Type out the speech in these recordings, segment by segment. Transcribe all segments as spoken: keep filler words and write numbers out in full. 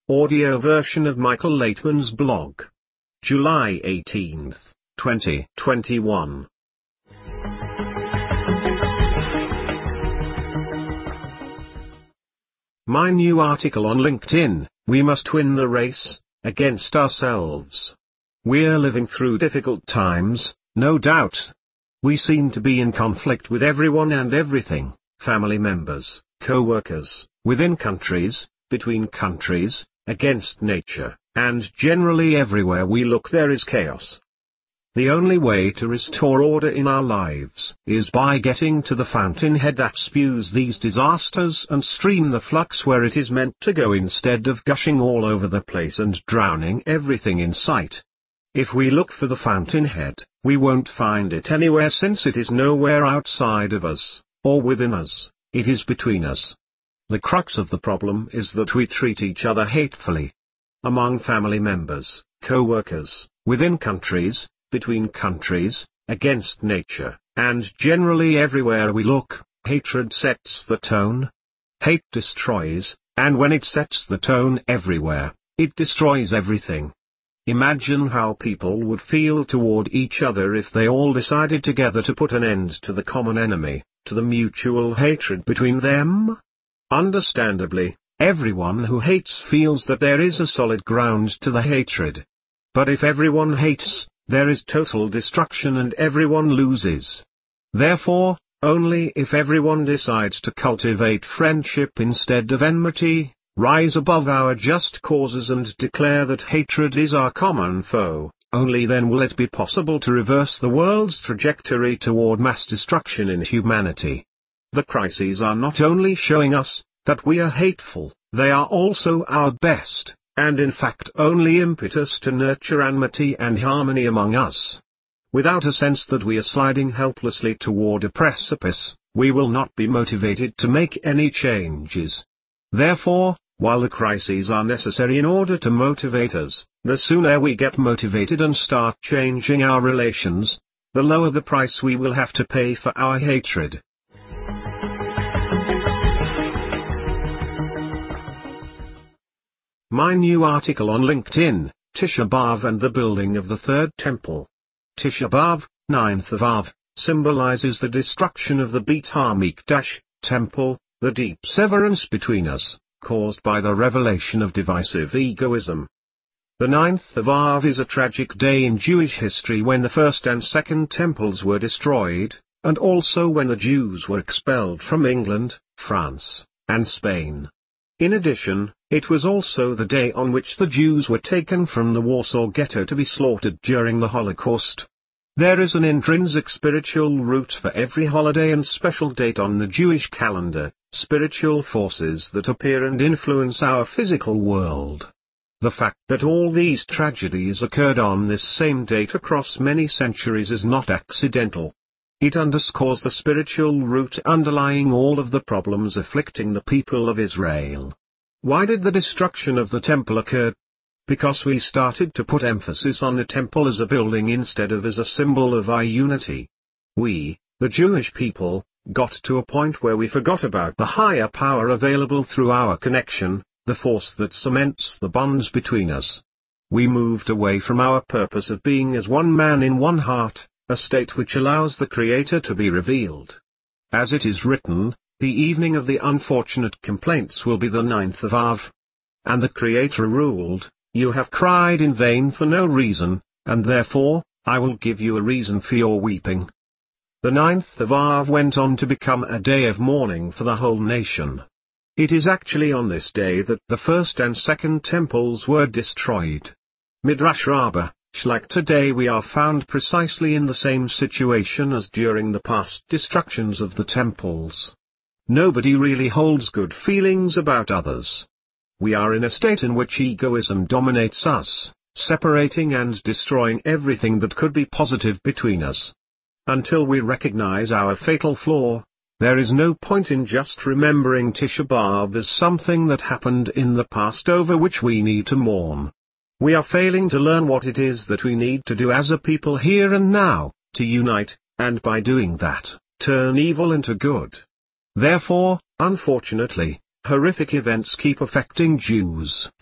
audio version of Michael Laitman's blog. July eighteenth, twenty twenty-one. My new article on LinkedIn, We Must Win the Race, Against Ourselves. We're living through difficult times, no doubt. We seem to be in conflict with everyone and everything, family members, co-workers, within countries, between countries, against nature, and generally everywhere we look there is chaos. The only way to restore order in our lives is by getting to the fountainhead that spews these disasters and stream the flux where it is meant to go instead of gushing all over the place and drowning everything in sight. If we look for the fountainhead, we won't find it anywhere since it is nowhere outside of us, or within us, it is between us. The crux of the problem is that we treat each other hatefully. Among family members, co-workers, within countries, between countries, against nature, and generally everywhere we look, hatred sets the tone. Hate destroys, and when it sets the tone everywhere, it destroys everything. Imagine how people would feel toward each other if they all decided together to put an end to the common enemy, to the mutual hatred between them. Understandably, everyone who hates feels that there is a solid ground to the hatred. But if everyone hates, there is total destruction and everyone loses. Therefore, only if everyone decides to cultivate friendship instead of enmity, rise above our just causes and declare that hatred is our common foe, only then will it be possible to reverse the world's trajectory toward mass destruction in humanity. The crises are not only showing us that we are hateful, they are also our best, and in fact only impetus to nurture amity and harmony among us. Without a sense that we are sliding helplessly toward a precipice, we will not be motivated to make any changes. Therefore, while the crises are necessary in order to motivate us, the sooner we get motivated and start changing our relations, the lower the price we will have to pay for our hatred. My new article on LinkedIn, Tisha B'Av and the Building of the Third Temple. Tisha B'Av, ninth of Av, symbolizes the destruction of the Beit HaMikdash, temple, the deep severance between us, caused by the revelation of divisive egoism. The ninth of Av is a tragic day in Jewish history when the first and second temples were destroyed, and also when the Jews were expelled from England, France, and Spain. In addition, it was also the day on which the Jews were taken from the Warsaw Ghetto to be slaughtered during the Holocaust. There is an intrinsic spiritual root for every holiday and special date on the Jewish calendar, spiritual forces that appear and influence our physical world. The fact that all these tragedies occurred on this same date across many centuries is not accidental. It underscores the spiritual root underlying all of the problems afflicting the people of Israel. Why did the destruction of the temple occur? Because we started to put emphasis on the temple as a building instead of as a symbol of our unity. We, the Jewish people, got to a point where we forgot about the higher power available through our connection, the force that cements the bonds between us. We moved away from our purpose of being as one man in one heart, a state which allows the Creator to be revealed. As it is written, the evening of the unfortunate complaints will be the ninth of Av. And the Creator ruled, you have cried in vain for no reason, and therefore, I will give you a reason for your weeping. The ninth of Av went on to become a day of mourning for the whole nation. It is actually on this day that the first and second temples were destroyed. Midrash Rabbah. Like today we are found precisely in the same situation as during the past destructions of the temples. Nobody really holds good feelings about others. We are in a state in which egoism dominates us, separating and destroying everything that could be positive between us. Until we recognize our fatal flaw, there is no point in just remembering Tisha B'Av as something that happened in the past over which we need to mourn. We are failing to learn what it is that we need to do as a people here and now, to unite, and by doing that, turn evil into good. Therefore, unfortunately, horrific events keep affecting Jews,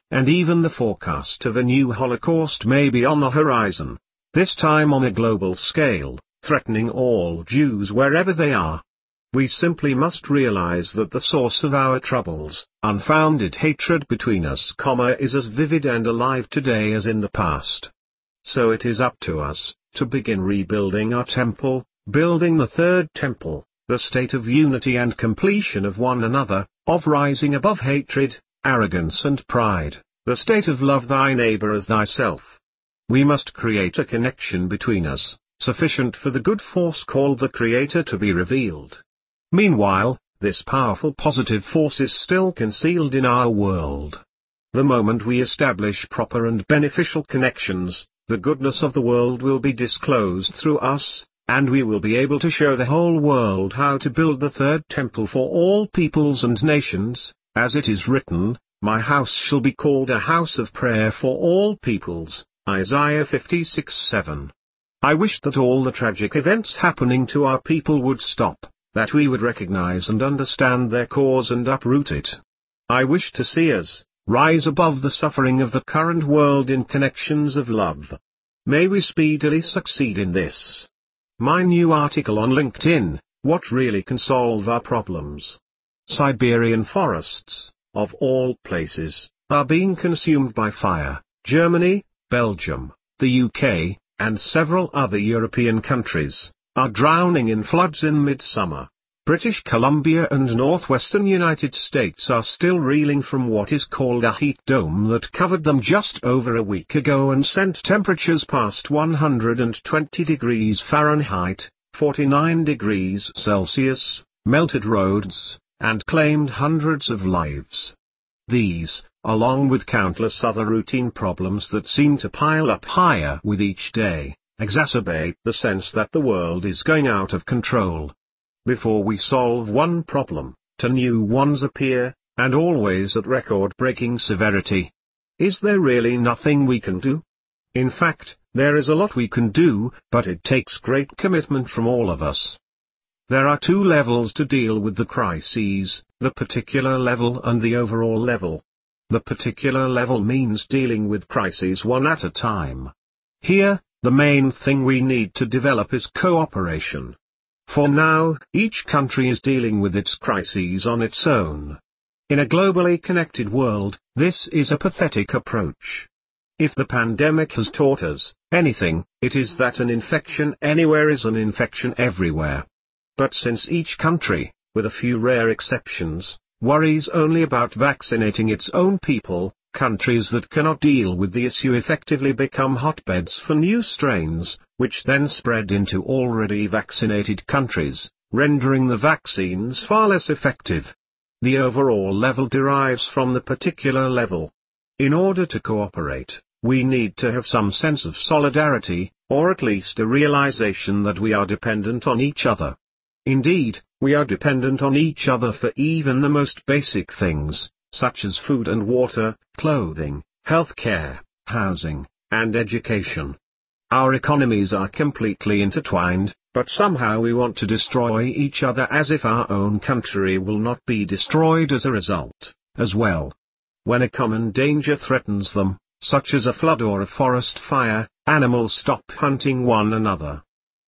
and even the forecast of a new Holocaust may be on the horizon, this time on a global scale, threatening all Jews wherever they are. We simply must realize that the source of our troubles, unfounded hatred between us, is as vivid and alive today as in the past. So it is up to us, to begin rebuilding our temple, building the third temple, the state of unity and completion of one another, of rising above hatred, arrogance and pride, the state of love thy neighbor as thyself. We must create a connection between us, sufficient for the good force called the Creator to be revealed. Meanwhile, this powerful positive force is still concealed in our world. The moment we establish proper and beneficial connections, the goodness of the world will be disclosed through us, and we will be able to show the whole world how to build the third temple for all peoples and nations, as it is written, My house shall be called a house of prayer for all peoples, Isaiah fifty-six seven. I wish that all the tragic events happening to our people would stop, that we would recognize and understand their cause and uproot it. I wish to see us rise above the suffering of the current world in connections of love. May we speedily succeed in this. My new article on LinkedIn, What Really Can Solve Our Problems? Siberian forests, of all places, are being consumed by fire. Germany, Belgium, the U K, and several other European countries are drowning in floods in midsummer. British Columbia and northwestern United States are still reeling from what is called a heat dome that covered them just over a week ago and sent temperatures past one hundred twenty degrees Fahrenheit, forty-nine degrees Celsius, melted roads, and claimed hundreds of lives. These, along with countless other routine problems that seem to pile up higher with each day, exacerbate the sense that the world is going out of control. Before we solve one problem, two new ones appear, and always at record-breaking severity. Is there really nothing we can do? In fact, there is a lot we can do, but it takes great commitment from all of us. There are two levels to deal with the crises, the particular level and the overall level. The particular level means dealing with crises one at a time. Here, the main thing we need to develop is cooperation. For now, each country is dealing with its crises on its own. In a globally connected world, this is a pathetic approach. If the pandemic has taught us anything, it is that an infection anywhere is an infection everywhere. But since each country, with a few rare exceptions, worries only about vaccinating its own people, countries that cannot deal with the issue effectively become hotbeds for new strains, which then spread into already vaccinated countries, rendering the vaccines far less effective. The overall level derives from the particular level. In order to cooperate, we need to have some sense of solidarity, or at least a realization that we are dependent on each other. Indeed, we are dependent on each other for even the most basic things, such as food and water, clothing, healthcare, housing, and education. Our economies are completely intertwined, but somehow we want to destroy each other as if our own country will not be destroyed as a result, as well. When a common danger threatens them, such as a flood or a forest fire, animals stop hunting one another.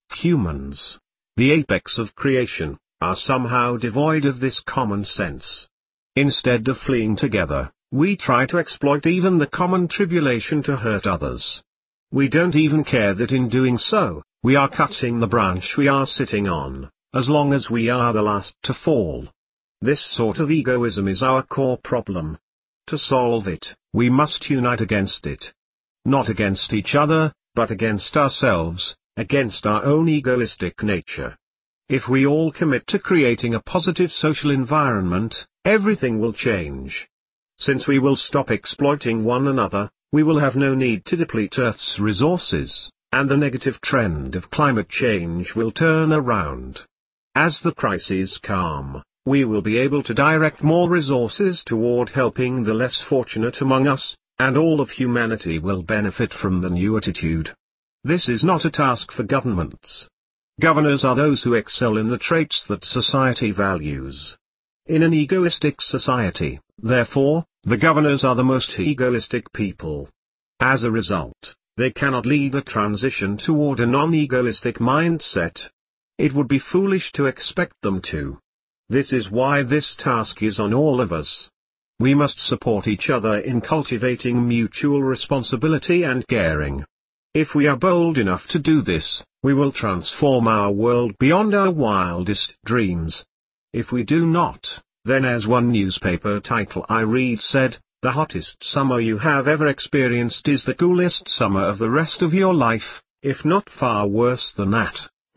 Humans, the apex of creation, are somehow devoid of this common sense. Instead of fleeing together, we try to exploit even the common tribulation to hurt others. We don't even care that in doing so, we are cutting the branch we are sitting on, as long as we are the last to fall. This sort of egoism is our core problem. To solve it, we must unite against it. Not against each other, but against ourselves, against our own egoistic nature. If we all commit to creating a positive social environment, everything will change. Since we will stop exploiting one another, we will have no need to deplete Earth's resources, and the negative trend of climate change will turn around. As the crises calm, we will be able to direct more resources toward helping the less fortunate among us, and all of humanity will benefit from the new attitude. This is not a task for governments. Governors are those who excel in the traits that society values. In an egoistic society, Therefore, the governors are the most egoistic people. As a result, they cannot lead the transition toward a non-egoistic mindset. It would be foolish to expect them to. This is why this task is on all of us. We must support each other in cultivating mutual responsibility and caring. If we are bold enough to do this, we will transform our world beyond our wildest dreams. If we do not, then as one newspaper title I read said, the hottest summer you have ever experienced is the coolest summer of the rest of your life, if not far worse than that.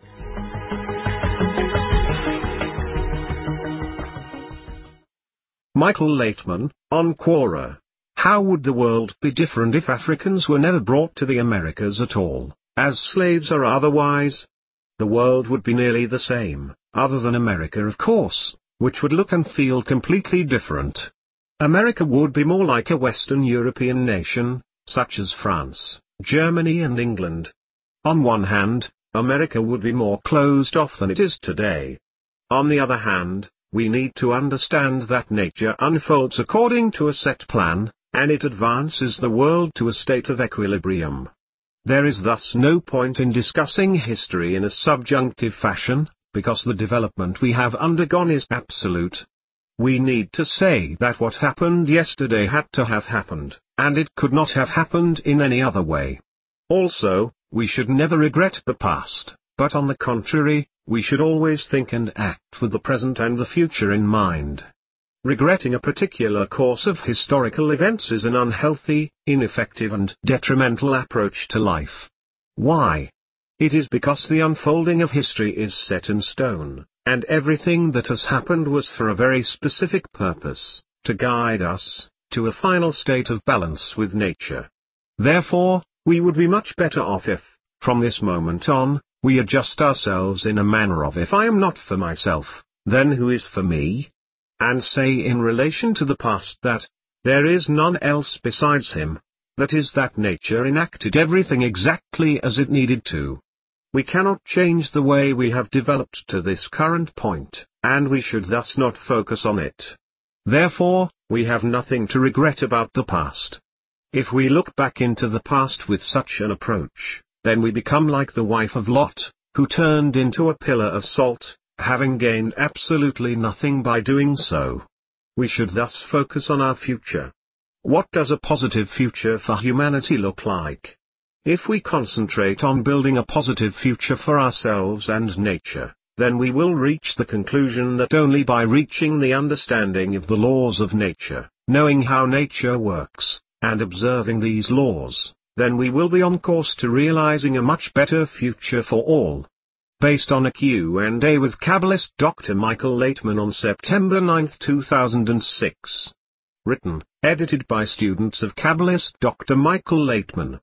Michael Laitman, on Quora. How would the world be different if Africans were never brought to the Americas at all, as slaves or otherwise? The world would be nearly the same, other than America of course, which would look and feel completely different. America would be more like a Western European nation, such as France, Germany and England. On one hand, America would be more closed off than it is today. On the other hand, we need to understand that nature unfolds according to a set plan, and it advances the world to a state of equilibrium. There is thus no point in discussing history in a subjunctive fashion, because the development we have undergone is absolute. We need to say that what happened yesterday had to have happened, and it could not have happened in any other way. Also, we should never regret the past, but on the contrary, we should always think and act with the present and the future in mind. Regretting a particular course of historical events is an unhealthy, ineffective and detrimental approach to life. Why? It is because the unfolding of history is set in stone, and everything that has happened was for a very specific purpose, to guide us, to a final state of balance with nature. Therefore, we would be much better off if, from this moment on, we adjust ourselves in a manner of if I am not for myself, then who is for me? And say in relation to the past that, there is none else besides him, that is that nature enacted everything exactly as it needed to. We cannot change the way we have developed to this current point, and we should thus not focus on it. Therefore, we have nothing to regret about the past. If we look back into the past with such an approach, then we become like the wife of Lot, who turned into a pillar of salt, having gained absolutely nothing by doing so. We should thus focus on our future. What does a positive future for humanity look like? If we concentrate on building a positive future for ourselves and nature, then we will reach the conclusion that only by reaching the understanding of the laws of nature, knowing how nature works, and observing these laws, then we will be on course to realizing a much better future for all. Based on a Q and A with Kabbalist Doctor Michael Laitman on September ninth two thousand six. Written, edited by students of Kabbalist Doctor Michael Laitman.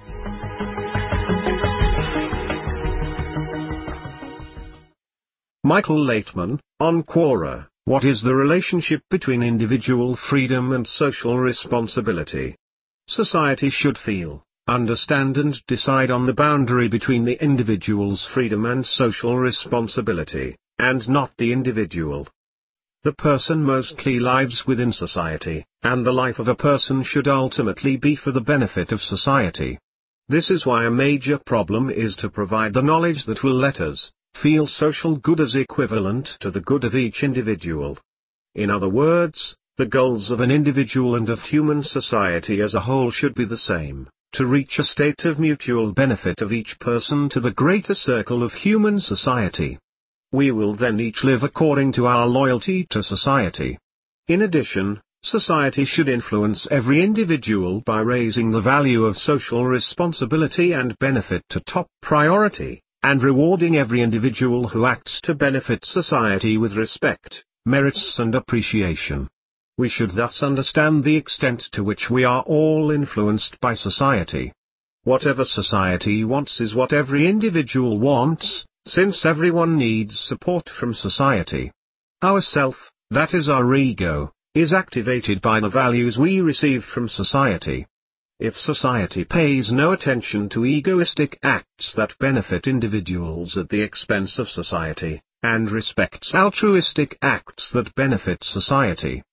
Michael Laitman, on Quora. What is the relationship between individual freedom and social responsibility? Society should feel, understand and decide on the boundary between the individual's freedom and social responsibility, and not the individual. The person mostly lives within society, and the life of a person should ultimately be for the benefit of society. This is why a major problem is to provide the knowledge that will let us feel social good as equivalent to the good of each individual. In other words, the goals of an individual and of human society as a whole should be the same, to reach a state of mutual benefit of each person to the greater circle of human society. We will then each live according to our loyalty to society. In addition, society should influence every individual by raising the value of social responsibility and benefit to top priority, and rewarding every individual who acts to benefit society with respect, merits and appreciation. We should thus understand the extent to which we are all influenced by society. Whatever society wants is what every individual wants, since everyone needs support from society. Our self, that is our ego, is activated by the values we receive from society. If society pays no attention to egoistic acts that benefit individuals at the expense of society, and respects altruistic acts that benefit society,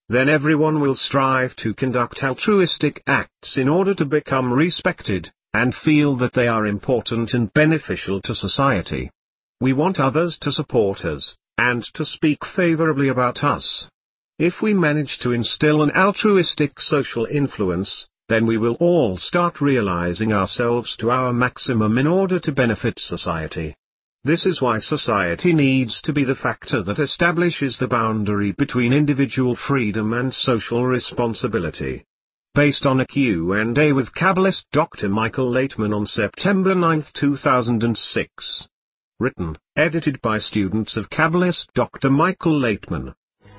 then everyone will strive to conduct altruistic acts in order to become respected, and feel that they are important and beneficial to society. We want others to support us, and to speak favorably about us. If we manage to instill an altruistic social influence, then we will all start realizing ourselves to our maximum in order to benefit society. This is why society needs to be the factor that establishes the boundary between individual freedom and social responsibility. Based on a Q and A with Kabbalist Doctor Michael Laitman on September ninth two thousand six. Written, edited by students of Kabbalist Doctor Michael Laitman.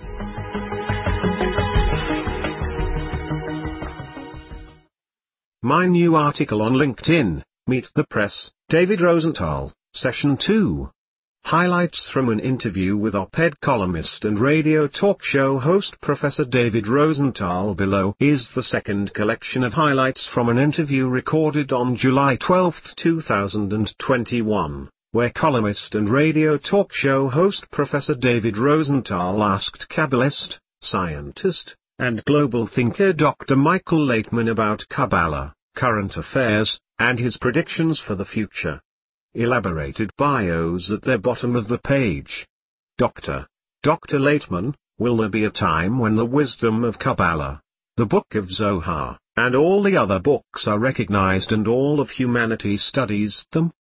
My new article on LinkedIn, Meet the Press, David Rosenthal, Session two. Highlights from an interview with op-ed columnist and radio talk show host Professor David Rosenthal. Below is the second collection of highlights from an interview recorded on July twelfth two thousand twenty-one, where columnist and radio talk show host Professor David Rosenthal asked Kabbalist, scientist, and global thinker Doctor Michael Laitman about Kabbalah, current affairs, and his predictions for the future. Elaborated bios at the bottom of the page. Doctor Doctor Laitman, will there be a time when the wisdom of Kabbalah, the Book of Zohar, and all the other books are recognized and all of humanity studies them?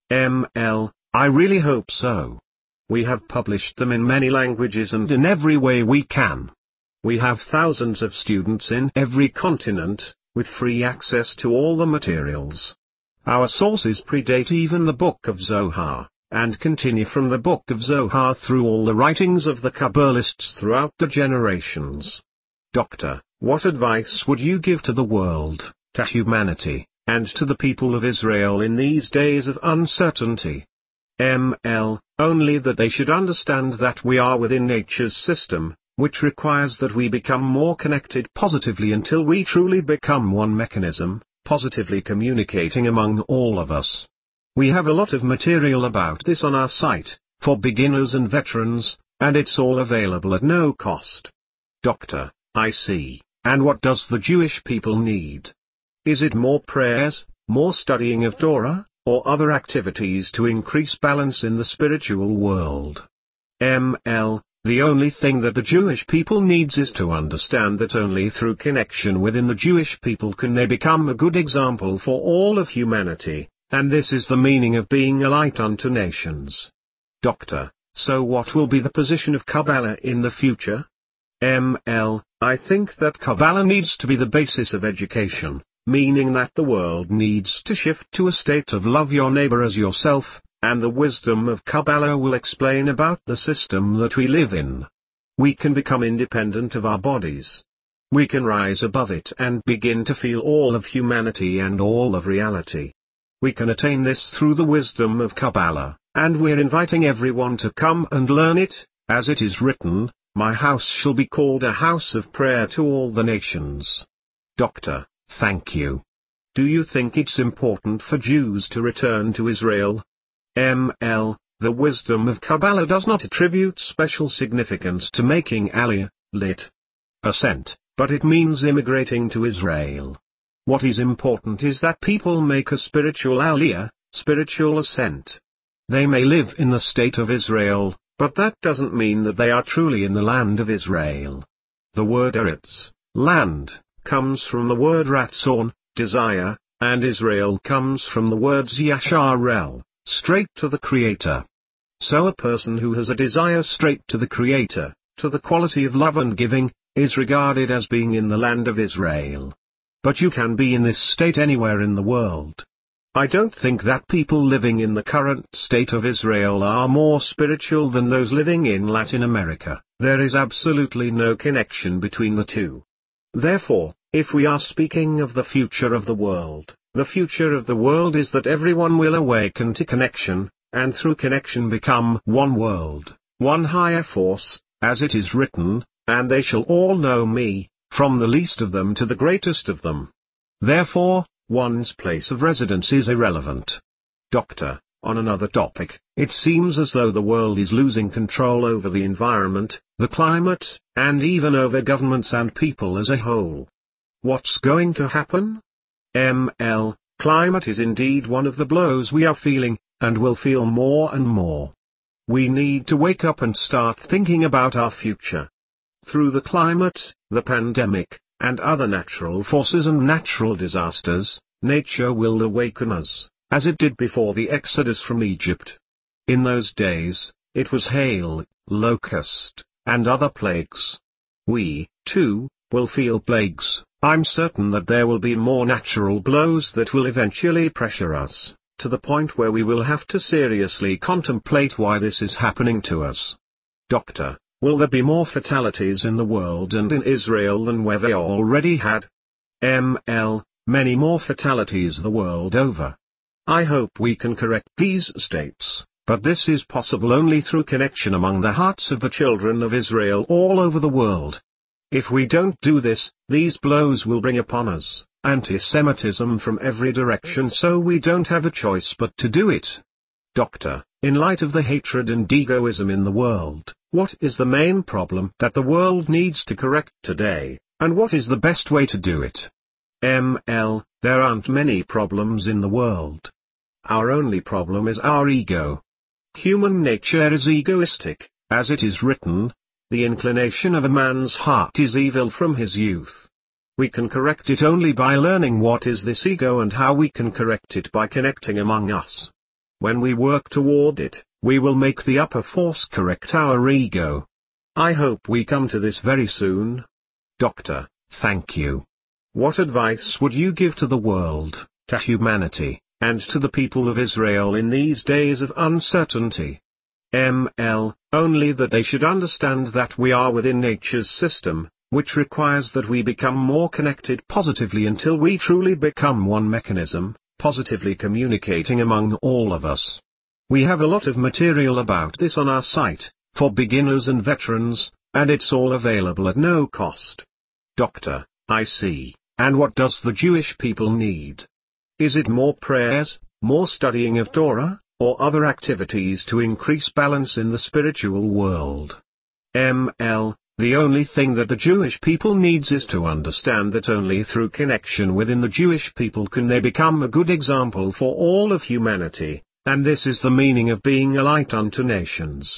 M L I really hope so. We have published them in many languages and in every way we can. We have thousands of students in every continent, with free access to all the materials. Our sources predate even the Book of Zohar, and continue from the Book of Zohar through all the writings of the Kabbalists throughout the generations. Doctor, what advice would you give to the world, to humanity, and to the people of Israel in these days of uncertainty? M L Only that they should understand that we are within nature's system, which requires that we become more connected positively until we truly become one mechanism, positively communicating among all of us. We have a lot of material about this on our site, for beginners and veterans, and it's all available at no cost. Doctor, I see. And what does the Jewish people need? Is it more prayers, more studying of Torah, or other activities to increase balance in the spiritual world? M L The only thing that the Jewish people needs is to understand that only through connection within the Jewish people can they become a good example for all of humanity, and this is the meaning of being a light unto nations. Doctor, so what will be the position of Kabbalah in the future? M L I think that Kabbalah needs to be the basis of education, meaning that the world needs to shift to a state of love your neighbor as yourself, and the wisdom of Kabbalah will explain about the system that we live in. We can become independent of our bodies. We can rise above it and begin to feel all of humanity and all of reality. We can attain this through the wisdom of Kabbalah, and we're inviting everyone to come and learn it, as it is written, my house shall be called a house of prayer to all the nations. Doctor, thank you. Do you think it's important for Jews to return to Israel? M L The wisdom of Kabbalah does not attribute special significance to making Aliyah, lit. ascent, but it means immigrating to Israel. What is important is that people make a spiritual Aliyah, spiritual ascent. They may live in the state of Israel, but that doesn't mean that they are truly in the land of Israel. The word Eretz, land, comes from the word Ratzon, desire, and Israel comes from the words Yasharel, straight to the Creator. So a person who has a desire straight to the Creator, to the quality of love and giving, is regarded as being in the land of Israel. But you can be in this state anywhere in the world. I don't think that people living in the current state of Israel are more spiritual than those living in Latin America. There is absolutely no connection between the two. Therefore, if we are speaking of the future of the world, the future of the world is that everyone will awaken to connection, and through connection become one world, one higher force, as it is written, and they shall all know me, from the least of them to the greatest of them. Therefore, one's place of residence is irrelevant. Doctor, on another topic, it seems as though the world is losing control over the environment, the climate, and even over governments and people as a whole. What's going to happen? M L Climate is indeed one of the blows we are feeling, and will feel more and more. We need to wake up and start thinking about our future. Through the climate, the pandemic, and other natural forces and natural disasters, nature will awaken us, as it did before the exodus from Egypt. In those days, it was hail, locust, and other plagues. We, too, will feel plagues. I'm certain that there will be more natural blows that will eventually pressure us, to the point where we will have to seriously contemplate why this is happening to us. Doctor, will there be more fatalities in the world and in Israel than we've already had? M L Many more fatalities the world over. I hope we can correct these states, but this is possible only through connection among the hearts of the children of Israel all over the world. If we don't do this, these blows will bring upon us anti-Semitism from every direction, so we don't have a choice but to do it. Doctor, in light of the hatred and egoism in the world, what is the main problem that the world needs to correct today, and what is the best way to do it? M L There aren't many problems in the world. Our only problem is our ego. Human nature is egoistic, as it is written, the inclination of a man's heart is evil from his youth. We can correct it only by learning what is this ego and how we can correct it by connecting among us. When we work toward it, we will make the upper force correct our ego. I hope we come to this very soon. Doctor, thank you. What advice would you give to the world, to humanity, and to the people of Israel in these days of uncertainty? M L Only that they should understand that we are within nature's system, which requires that we become more connected positively until we truly become one mechanism, positively communicating among all of us. We have a lot of material about this on our site, for beginners and veterans, and it's all available at no cost. Doctor, I see. And what does the Jewish people need? Is it more prayers, more studying of Torah, or other activities to increase balance in the spiritual world? M L The only thing that the Jewish people needs is to understand that only through connection within the Jewish people can they become a good example for all of humanity, and this is the meaning of being a light unto nations.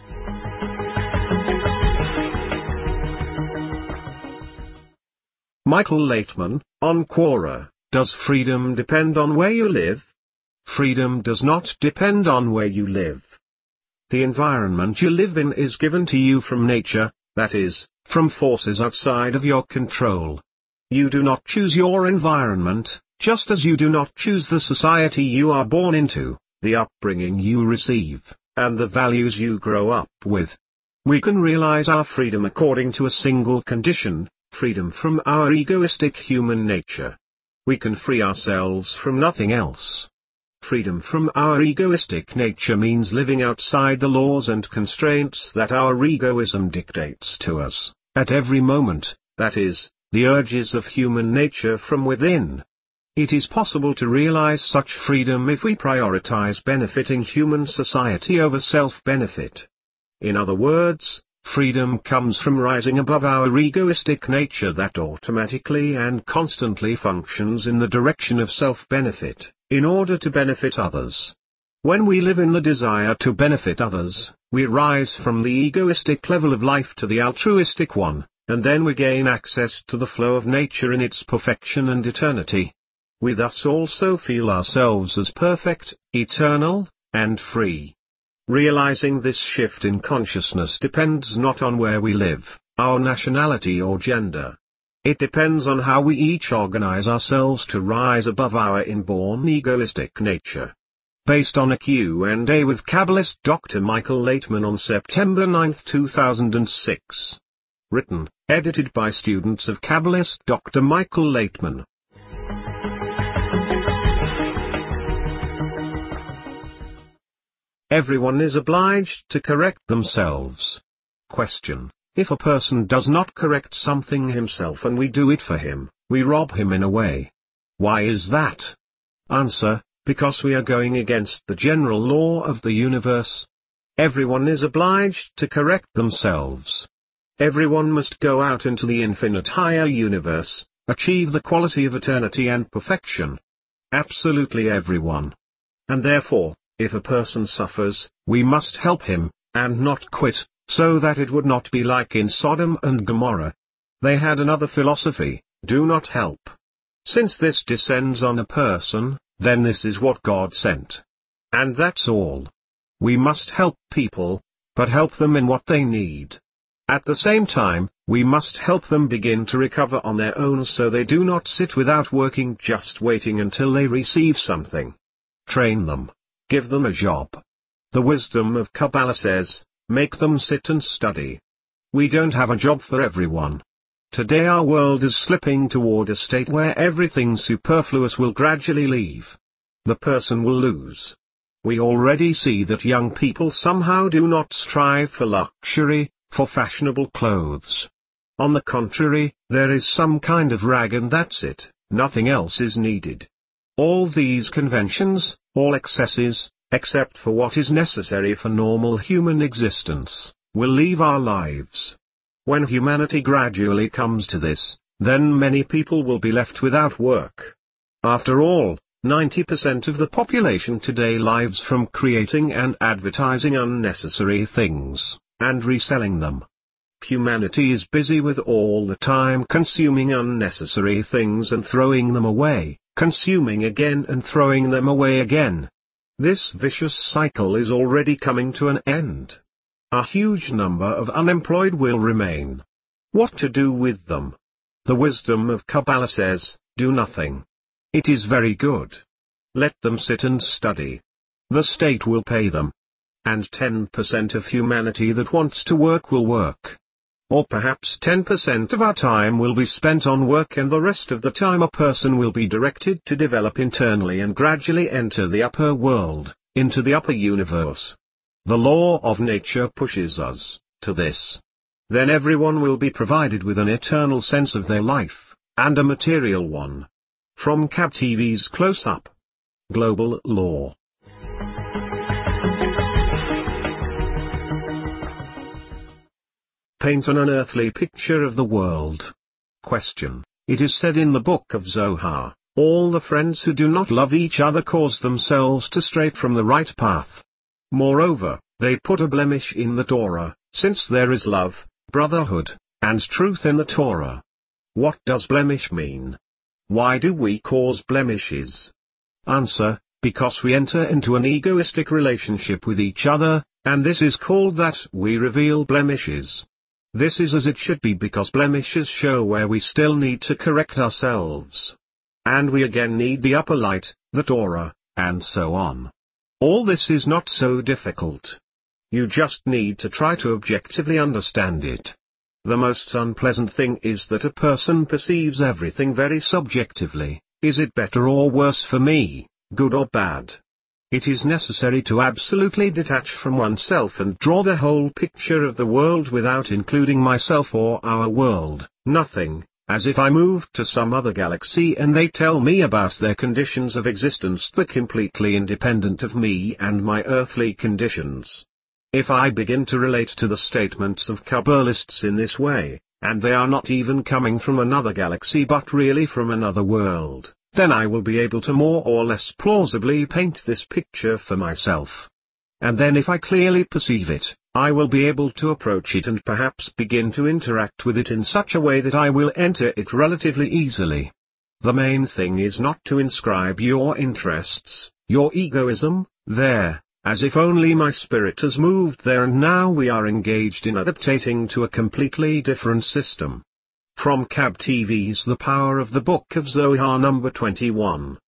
Michael Laitman, on Quora, does freedom depend on where you live? Freedom does not depend on where you live. The environment you live in is given to you from nature, that is, from forces outside of your control. You do not choose your environment, just as you do not choose the society you are born into, the upbringing you receive, and the values you grow up with. We can realize our freedom according to a single condition: freedom from our egoistic human nature. We can free ourselves from nothing else. Freedom from our egoistic nature means living outside the laws and constraints that our egoism dictates to us, at every moment, that is, the urges of human nature from within. It is possible to realize such freedom if we prioritize benefiting human society over self-benefit. In other words, freedom comes from rising above our egoistic nature that automatically and constantly functions in the direction of self-benefit, in order to benefit others. When we live in the desire to benefit others, we rise from the egoistic level of life to the altruistic one, and then we gain access to the flow of nature in its perfection and eternity. We thus also feel ourselves as perfect, eternal, and free. Realizing this shift in consciousness depends not on where we live, our nationality or gender. It depends on how we each organize ourselves to rise above our inborn egoistic nature. Based on a Q and A with Kabbalist Doctor Michael Laitman on September ninth two thousand six. Written, edited by students of Kabbalist Doctor Michael Laitman. Everyone is obliged to correct themselves. Question: If a person does not correct something himself and we do it for him, we rob him in a way. Why is that? Answer: because we are going against the general law of the universe. everyone is obliged to correct themselves. Everyone must go out into the infinite higher universe, achieve the quality of eternity and perfection. Absolutely everyone. And therefore, if a person suffers, we must help him, and not quit, so that it would not be like in Sodom and Gomorrah. They had another philosophy: do not help. Since this descends on a person, then this is what God sent. And that's all. We must help people, but help them in what they need. At the same time, we must help them begin to recover on their own so they do not sit without working just waiting until they receive something. Train them. Give them a job. The wisdom of Kabbalah says, make them sit and study. We don't have a job for everyone. Today our world is slipping toward a state where everything superfluous will gradually leave. The person will lose. We already see that young people somehow do not strive for luxury, for fashionable clothes. On the contrary, there is some kind of rag and that's it, nothing else is needed. All these conventions, all excesses, except for what is necessary for normal human existence, will leave our lives. When humanity gradually comes to this, then many people will be left without work. After all, ninety percent of the population today lives from creating and advertising unnecessary things, and reselling them. Humanity is busy with all the time consuming unnecessary things and throwing them away, consuming again and throwing them away again. This vicious cycle is already coming to an end. A huge number of unemployed will remain. What to do with them? The wisdom of Kabbalah says, do nothing. It is very good. Let them sit and study. The state will pay them. And ten percent of humanity that wants to work will work. Or perhaps ten percent of our time will be spent on work and the rest of the time a person will be directed to develop internally and gradually enter the upper world, into the upper universe. The law of nature pushes us to this. Then everyone will be provided with an eternal sense of their life, and a material one. From C A B T V's Close Up. Global Law. Paint an unearthly picture of the world. Question. It is said in the book of Zohar, all the friends who do not love each other cause themselves to stray from the right path. Moreover, they put a blemish in the Torah, since there is love, brotherhood, and truth in the Torah. What does blemish mean? Why do we cause blemishes? Answer, because we enter into an egoistic relationship with each other, and this is called that we reveal blemishes. This is as it should be because blemishes show where we still need to correct ourselves. And we again need the upper light, the Torah, and so on. All this is not so difficult. You just need to try to objectively understand it. The most unpleasant thing is that a person perceives everything very subjectively. Is it better or worse for me, good or bad? It is necessary to absolutely detach from oneself and draw the whole picture of the world without including myself or our world, nothing, as if I moved to some other galaxy and they tell me about their conditions of existence that are completely independent of me and my earthly conditions. If I begin to relate to the statements of Kabbalists in this way, and they are not even coming from another galaxy but really from another world, then I will be able to more or less plausibly paint this picture for myself. And then if I clearly perceive it, I will be able to approach it and perhaps begin to interact with it in such a way that I will enter it relatively easily. The main thing is not to inscribe your interests, your egoism, there, as if only my spirit has moved there and now we are engaged in adaptating to a completely different system. From C A B T V's The Power of the Book of Zohar number twenty-one.